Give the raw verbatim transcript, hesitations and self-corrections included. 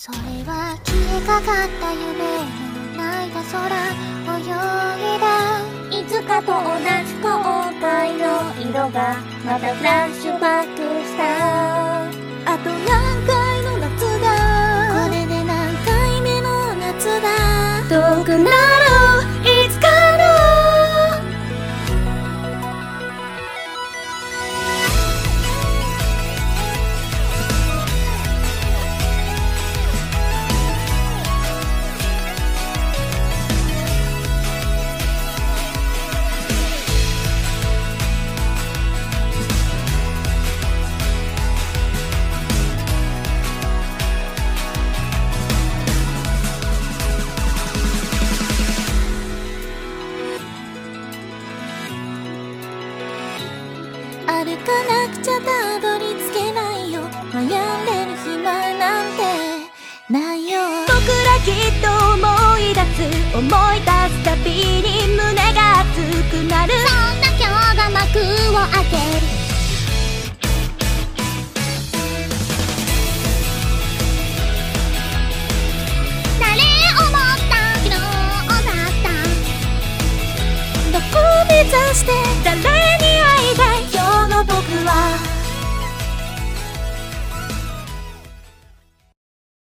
それは消えかかった夢の泣いた空泳ぎだ。 いつかと同じ後悔の色がまたフラッシュバックした。 あと何回の夏だ、 これで何回目の夏だ。 遠くなろういつかの歩かなくちゃたどり着けないよ。悩んでる暇なんてないよ。 僕らきっと思い出す思い出すたびに胸